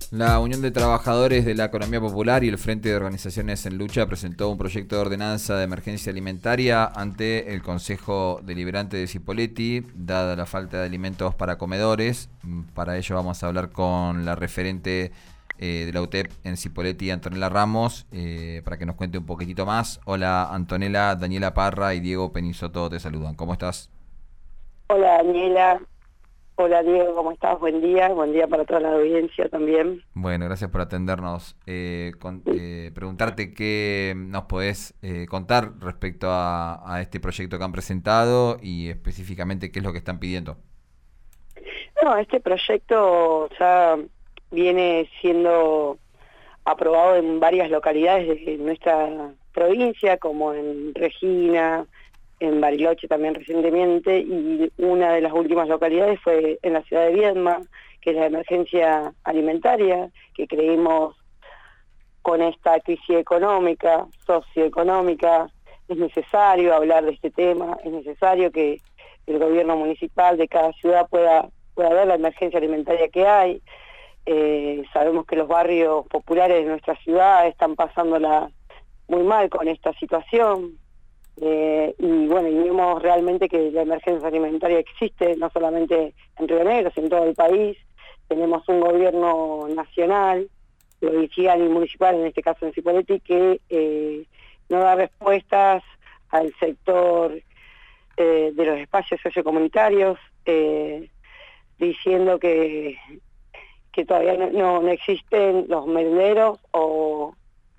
La Unión de Trabajadores de la Economía Popular y el Frente de Organizaciones en Lucha presentó un proyecto de ordenanza de emergencia alimentaria ante el Consejo Deliberante de Cipolletti, dada la falta de alimentos para comedores. Para ello vamos a hablar con la referente de la UTEP en Cipolletti, Antonella Ramos, para que nos cuente un poquitito más. Hola Antonella, Daniela Parra y Diego Penizotto te saludan. ¿Cómo estás? Hola Daniela, hola Diego, ¿cómo estás? Buen día para toda la audiencia también. Bueno, gracias por atendernos. Preguntarte qué nos podés contar respecto a este proyecto que han presentado y específicamente qué es lo que están pidiendo. No, este proyecto ya viene siendo aprobado en varias localidades de nuestra provincia, como en Regina, en Bariloche también recientemente, y una de las últimas localidades fue en la ciudad de Viedma, que es la emergencia alimentaria, que creemos con esta crisis económica, socioeconómica, es necesario hablar de este tema, es necesario que el gobierno municipal de cada ciudad pueda ver la emergencia alimentaria que hay. Sabemos que los barrios populares de nuestra ciudad están pasándola muy mal con esta situación. Y bueno, y vemos realmente que la emergencia alimentaria existe, no solamente en Río Negro, sino en todo el país. Tenemos un gobierno nacional, provincial y municipal, en este caso en Cipolletti, que no da respuestas al sector de los espacios sociocomunitarios, diciendo que todavía no existen los merenderos o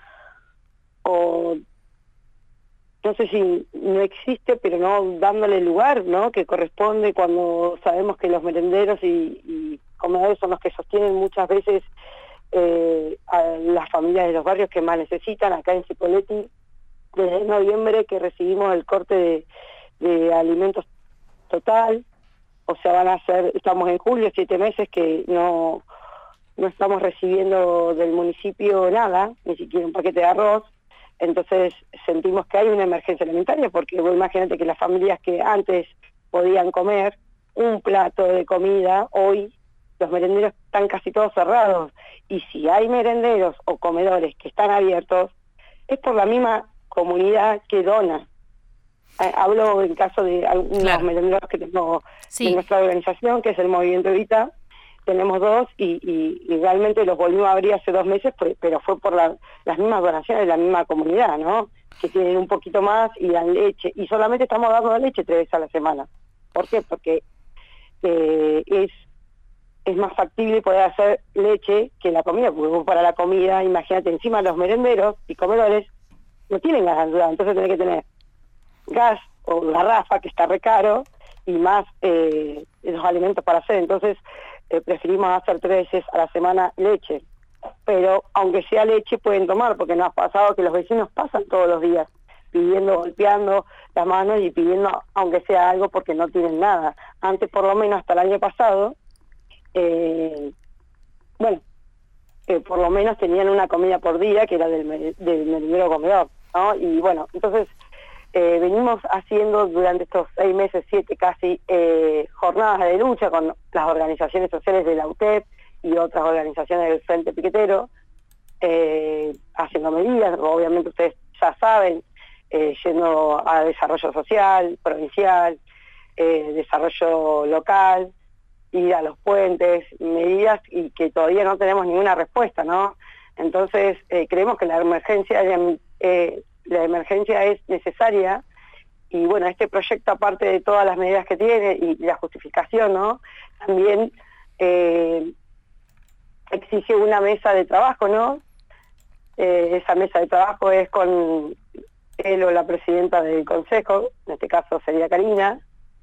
no sé si no existe, pero no dándole lugar, ¿no?, que corresponde, cuando sabemos que los merenderos y comedores son los que sostienen muchas veces a las familias de los barrios que más necesitan. Acá en Cipolletti, desde noviembre que recibimos el corte de alimentos total, o sea, estamos en julio, 7 meses que no estamos recibiendo del municipio nada, ni siquiera un paquete de arroz. Entonces sentimos que hay una emergencia alimentaria, porque vos imagínate que las familias que antes podían comer un plato de comida, hoy los merenderos están casi todos cerrados, y si hay merenderos o comedores que están abiertos, es por la misma comunidad que dona. Hablo en caso de algunos merenderos que tengo en nuestra organización, que es el Movimiento Evita. Tenemos 2 y realmente los volvimos a abrir hace 2 meses, pero fue por las mismas donaciones de la misma comunidad, ¿no?, que tienen un poquito más y dan leche, y solamente estamos dando leche 3 veces a la semana. ¿Por qué? Porque es más factible poder hacer leche que la comida, porque para la comida, imagínate, encima los merenderos y comedores no tienen gas natural, entonces tenés que tener gas o garrafa, que está re caro, y más los alimentos para hacer. Entonces preferimos hacer 3 veces a la semana leche, pero aunque sea leche pueden tomar, porque nos ha pasado que los vecinos pasan todos los días pidiendo, golpeando las manos y pidiendo aunque sea algo, porque no tienen nada. Antes, por lo menos hasta el año pasado, por lo menos tenían una comida por día, que era del merendero comedor, ¿no? Y bueno, entonces venimos haciendo durante estos 6 meses, 7 casi, jornadas de lucha con las organizaciones sociales de la UTEP y otras organizaciones del Frente Piquetero, haciendo medidas, obviamente ustedes ya saben, yendo a desarrollo social, provincial, desarrollo local, ir a los puentes, medidas, y que todavía no tenemos ninguna respuesta, ¿no? Entonces creemos que la emergencia es necesaria, y bueno, este proyecto, aparte de todas las medidas que tiene y la justificación, ¿no?, también exige una mesa de trabajo, ¿no? Esa mesa de trabajo es con él o la presidenta del consejo, en este caso sería Karina,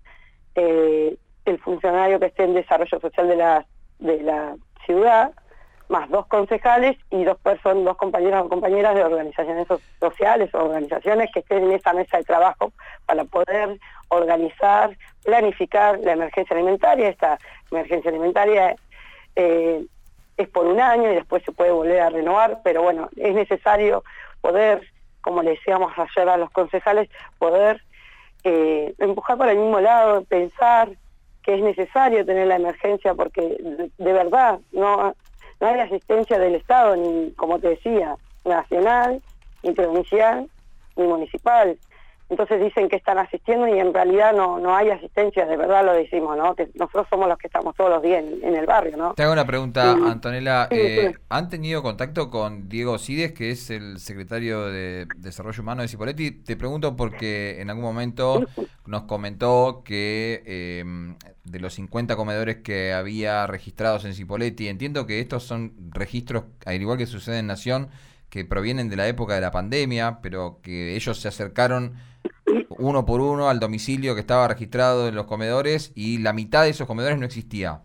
el funcionario que esté en desarrollo social de la ciudad, más 2 concejales y 2 compañeros o compañeras de organizaciones sociales o organizaciones que estén en esa mesa de trabajo para poder organizar, planificar la emergencia alimentaria. Esta emergencia alimentaria es por 1 año y después se puede volver a renovar, pero bueno, es necesario poder, como le decíamos ayer a los concejales, poder empujar para el mismo lado, pensar que es necesario tener la emergencia, porque de verdad no hay asistencia del Estado, ni, como te decía, nacional, ni provincial, ni municipal. Entonces dicen que están asistiendo y en realidad no hay asistencia, de verdad lo decimos, ¿no? Que nosotros somos los que estamos todos los días en el barrio, ¿no? Te hago una pregunta, Antonella. Sí. ¿Han tenido contacto con Diego Sides, que es el secretario de Desarrollo Humano de Cipolletti? Te pregunto porque en algún momento nos comentó que de los 50 comedores que había registrados en Cipolletti, entiendo que estos son registros, al igual que sucede en Nación, que provienen de la época de la pandemia, pero que ellos se acercaron uno por uno al domicilio que estaba registrado en los comedores y la mitad de esos comedores no existía.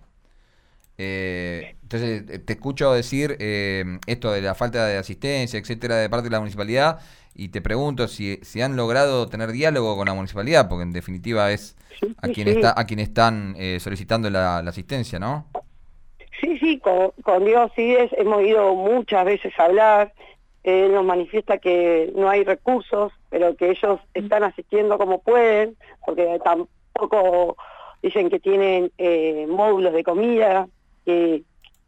Entonces te escucho decir esto de la falta de asistencia, etcétera, de parte de la municipalidad, y te pregunto si han logrado tener diálogo con la municipalidad, porque en definitiva es a quien están solicitando la asistencia, ¿no? Sí, con Diego Sides hemos ido muchas veces a hablar. Él nos manifiesta que no hay recursos, pero que ellos están asistiendo como pueden, porque tampoco dicen que tienen módulos de comida, que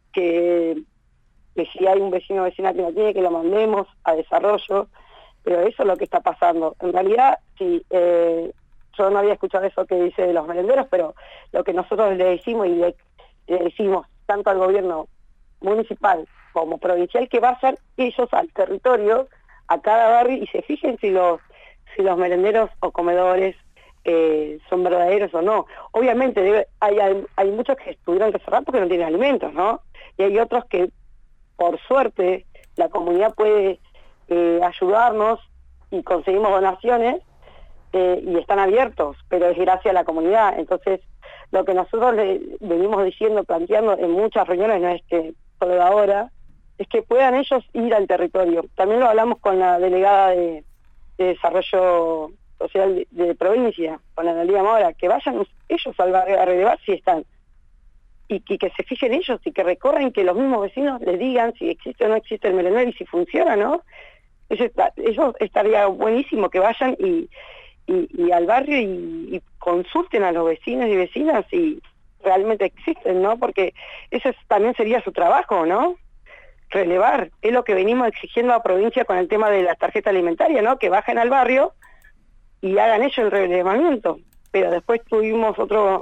si hay un vecino o vecina que no tiene, que lo mandemos a desarrollo, pero eso es lo que está pasando. En realidad, sí, yo no había escuchado eso que dice de los merenderos, pero lo que nosotros le decimos y le decimos tanto al gobierno municipal como provincial, que vayan ellos al territorio, a cada barrio, y se fijen si los merenderos o comedores son verdaderos o no. Obviamente hay muchos que tuvieron que cerrar porque no tienen alimentos, ¿no? Y hay otros que, por suerte, la comunidad puede ayudarnos y conseguimos donaciones y están abiertos, pero es gracias a la comunidad. Entonces, lo que nosotros le venimos diciendo, planteando en muchas reuniones, no es que solo de ahora, es que puedan ellos ir al territorio. También lo hablamos con la delegada de Desarrollo Social de provincia, con Analía Mora, que vayan ellos al barrio a relevar si están, y que se fijen ellos y que recorran, que los mismos vecinos les digan si existe o no existe el merendero y si funciona, ¿no? Eso estaría buenísimo, que vayan y al barrio y consulten a los vecinos y vecinas si realmente existen, ¿no? Porque eso también sería su trabajo, ¿no? Relevar, es lo que venimos exigiendo a provincia con el tema de la tarjeta alimentaria, ¿no? Que bajen al barrio y hagan ellos el relevamiento. Pero después tuvimos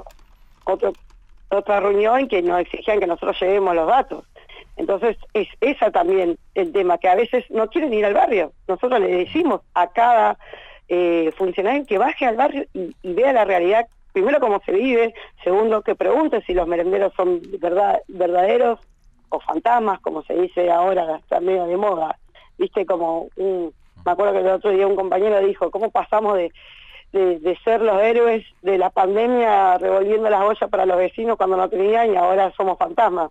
otra reunión que nos exigían que nosotros llevemos los datos. Entonces es esa también el tema, que a veces no quieren ir al barrio. Nosotros le decimos a cada funcionario que baje al barrio y vea la realidad, primero cómo se vive, segundo que pregunte si los merenderos son verdaderos o fantasmas, como se dice ahora, está medio de moda. Viste, me acuerdo que el otro día un compañero dijo, ¿cómo pasamos de ser los héroes de la pandemia revolviendo las ollas para los vecinos cuando no tenían y ahora somos fantasmas?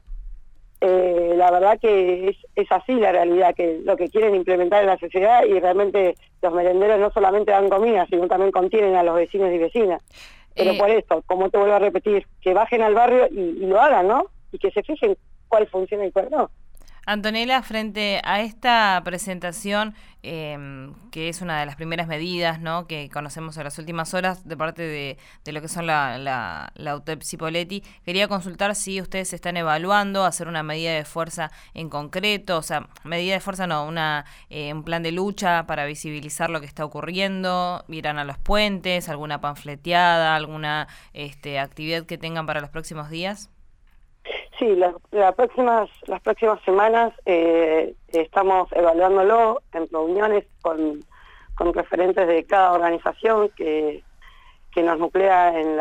La verdad que es así la realidad, que lo que quieren implementar en la sociedad, y realmente los merenderos no solamente dan comida, sino también contienen a los vecinos y vecinas. Pero por eso, como te vuelvo a repetir, que bajen al barrio y lo hagan, ¿no? Y que se fijen cuál funciona y cuál no. Antonella, frente a esta presentación, que es una de las primeras medidas, ¿no?, que conocemos en las últimas horas de parte de lo que son la UTEP Cipolletti, quería consultar si ustedes están evaluando hacer una medida de fuerza en concreto, o sea, medida de fuerza no, un plan de lucha para visibilizar lo que está ocurriendo, irán a los puentes, alguna panfleteada, alguna actividad que tengan para los próximos días. Sí, las próximas semanas estamos evaluándolo en reuniones con referentes de cada organización que nos nuclea en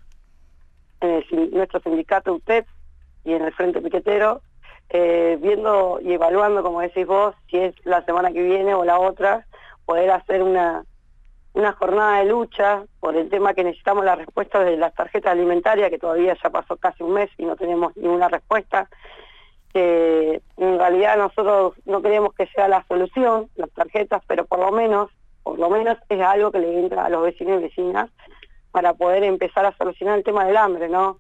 nuestro sindicato UTEP y en el Frente Piquetero, viendo y evaluando, como decís vos, si es la semana que viene o la otra, poder hacer una jornada de lucha por el tema que necesitamos la respuesta de las tarjetas alimentarias, que todavía ya pasó casi un mes y no tenemos ninguna respuesta. En realidad nosotros no queremos que sea la solución, las tarjetas, pero por lo menos es algo que le entra a los vecinos y vecinas para poder empezar a solucionar el tema del hambre, ¿no?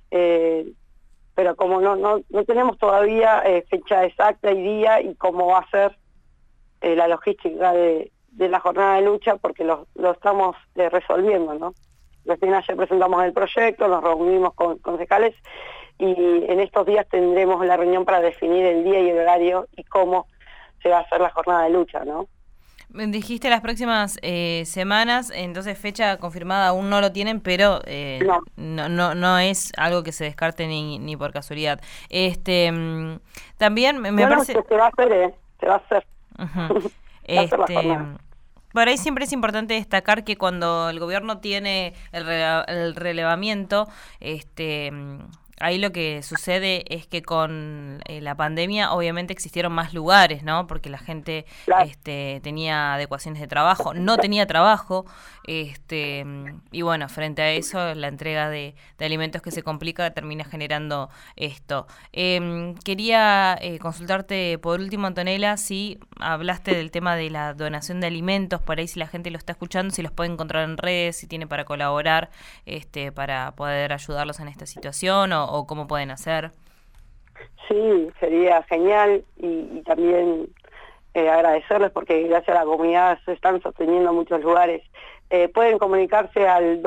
Pero como no tenemos todavía fecha exacta y día y cómo va a ser la logística de la jornada de lucha, porque lo estamos resolviendo, ¿no? Recién ayer presentamos el proyecto, nos reunimos con concejales y en estos días tendremos la reunión para definir el día y el horario y cómo se va a hacer la jornada de lucha, ¿no? Dijiste las próximas semanas, entonces fecha confirmada aún no lo tienen, pero no es algo que se descarte ni por casualidad. También me parece... No, se va a hacer, se va a hacer. Uh-huh. Por ahí siempre es importante destacar que cuando el gobierno tiene el relevamiento, ahí lo que sucede es que con la pandemia obviamente existieron más lugares, ¿no? Porque la gente tenía adecuaciones de trabajo, no tenía trabajo, y bueno, frente a eso la entrega de alimentos que se complica termina generando esto. Quería consultarte por último, Antonella, si hablaste del tema de la donación de alimentos, por ahí si la gente lo está escuchando, si los puede encontrar en redes, si tiene para colaborar, para poder ayudarlos en esta situación o cómo pueden hacer. Sí, sería genial y también agradecerles porque gracias a la comunidad se están sosteniendo muchos lugares. Pueden comunicarse al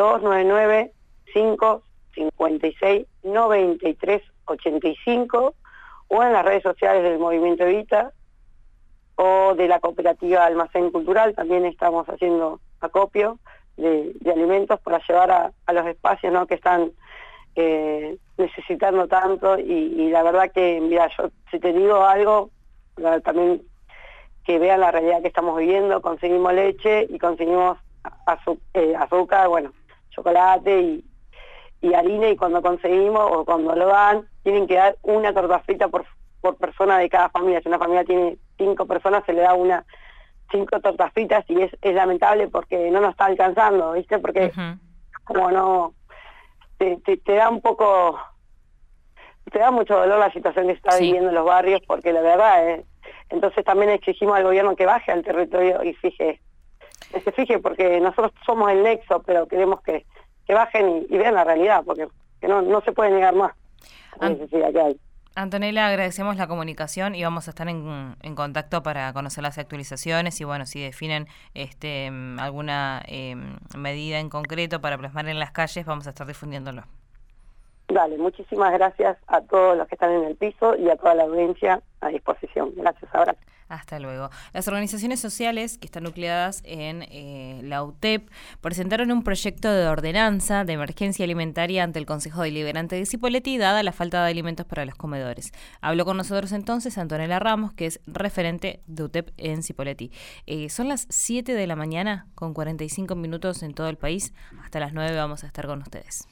299-556-9385 o en las redes sociales del Movimiento Evita o de la cooperativa Almacén Cultural. También estamos haciendo acopio de alimentos para llevar a los espacios, ¿no?, que están necesitando tanto y la verdad que, mira, yo si te digo algo, también que vean la realidad que estamos viviendo. Conseguimos leche y conseguimos azúcar, bueno, chocolate y harina, y cuando conseguimos o cuando lo dan, tienen que dar una torta frita por persona de cada familia. Si una familia tiene 5 personas, se le da 5 tortas fritas y es lamentable porque no nos está alcanzando, ¿viste? Porque como no... Te da un poco, te da mucho dolor la situación que se está viviendo en los barrios, porque la verdad entonces también exigimos al gobierno que baje al territorio y se fije, porque nosotros somos el nexo, pero queremos que bajen y vean la realidad, porque que no se puede negar más la necesidad que hay. Antonella, agradecemos la comunicación y vamos a estar en contacto para conocer las actualizaciones y bueno, si definen alguna medida en concreto para plasmar en las calles, vamos a estar difundiéndolo. Dale, muchísimas gracias a todos los que están en el piso y a toda la audiencia a disposición. Gracias, abrazo. Hasta luego. Las organizaciones sociales que están nucleadas en la UTEP presentaron un proyecto de ordenanza de emergencia alimentaria ante el Consejo Deliberante de Cipolletti, dada la falta de alimentos para los comedores. Habló con nosotros entonces Antonella Ramos, que es referente de UTEP en Cipolletti. Son las 7 de la mañana con 45 minutos en todo el país. Hasta las 9 vamos a estar con ustedes.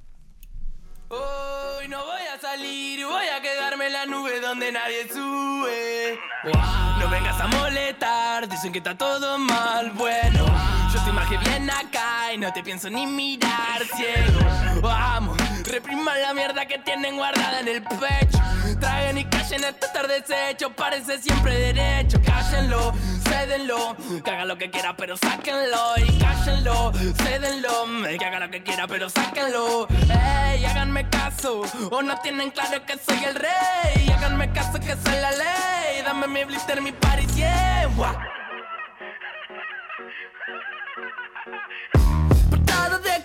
Hoy no voy a salir, voy a quedarme en la nube donde nadie sube. No vengas a molestar, dicen que está todo mal. Bueno, yo estoy más que bien acá y no te pienso ni mirar, ciego. Vamos, repriman la mierda que tienen guardada en el pecho. Traigan y callen esto estar deshecho, parece siempre derecho. Cállenlo, cédenlo, que haga lo que quiera pero sáquenlo. Y cállenlo, cédenlo, que haga lo que quiera pero sáquenlo. Ey, háganme caso, o no tienen claro que soy el rey. Háganme caso que soy la ley, dame mi blister, mi party, yeah. Portado de